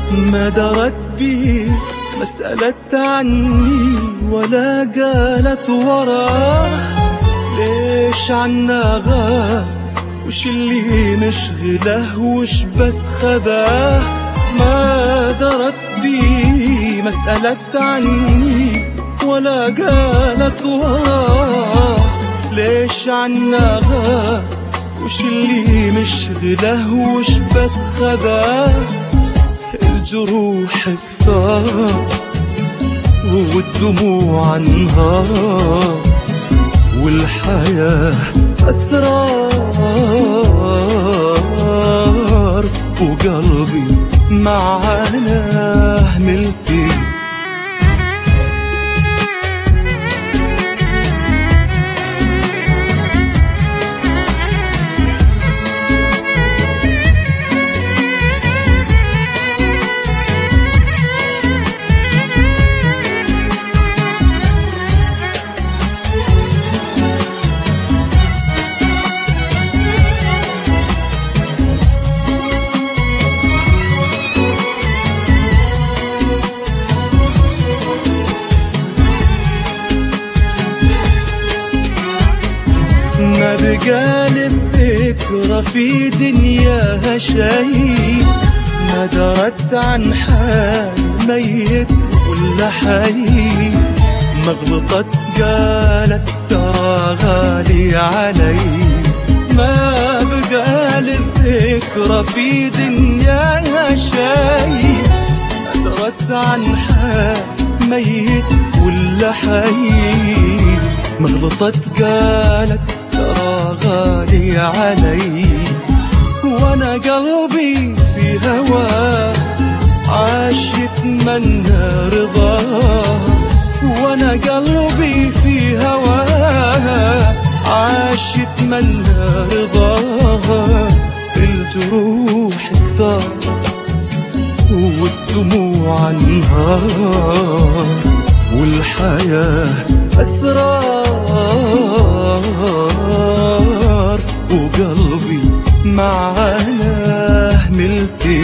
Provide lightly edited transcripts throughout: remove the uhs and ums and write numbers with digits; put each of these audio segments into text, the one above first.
ما درت بي مسألة عني ولا قالت وراه ليش عنا غاب، وش اللي مشغله وش بس خذاه. ما درت بي مسألة عني ولا قالت وراه ليش عنا غاب، وش اللي مشغله وش بس خذاه. الجروح كثار والدموع انهار، والحياة أسرار، وقلبي معانا ملتي. ما بقى للذكرى في دنياها شيء، ما درت عن حال ميت ولا حي. ما غلطت قالت ترى غالي علي. ما بقى للذكرى في دنياها شيء، ما درت عن حال ميت ولا حي. ما غلطت قالت ترى غالي علي. وانا قلبي في هواه عاش يتمنى رضاه، وانا قلبي في هواه عاش يتمنى رضاه. الجروح كثار والدموع انهار، والحياة أسرار، وقلبي معانا ملتي.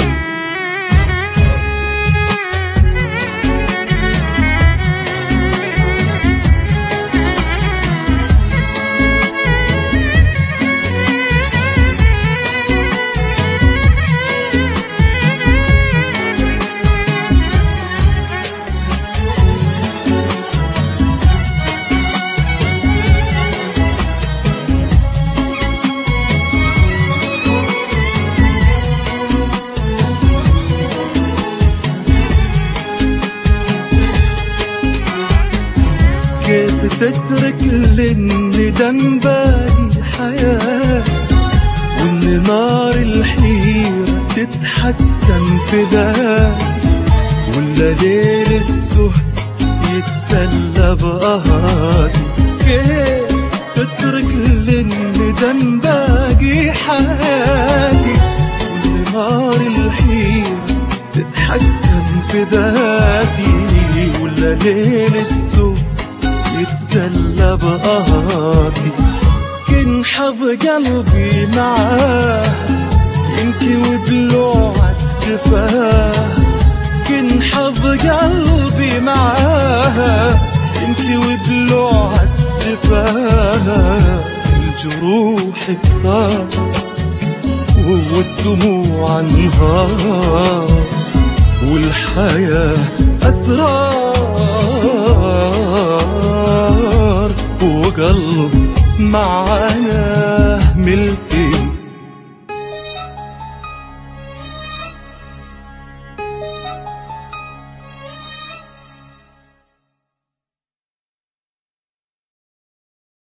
كيف تترك للندم باقي حياة، وان نار الحيرة تتحكم في ذاتي، ولا ليل السهد يتسلى بقهاتي. كيف تترك للندم باقي حياتي، وان نار الحيرة تتحكم في ذاتي، ولا ليل السهد يتسلى بقهاتي. كن حظ قلبي معاه ينكوي بلوعة جفاه. كن حظ قلبي معاه ينكوي بلوعة جفاه. الجروح كثار والدموع انهار، والحياة أسرار، وقلبي معانا ملتي.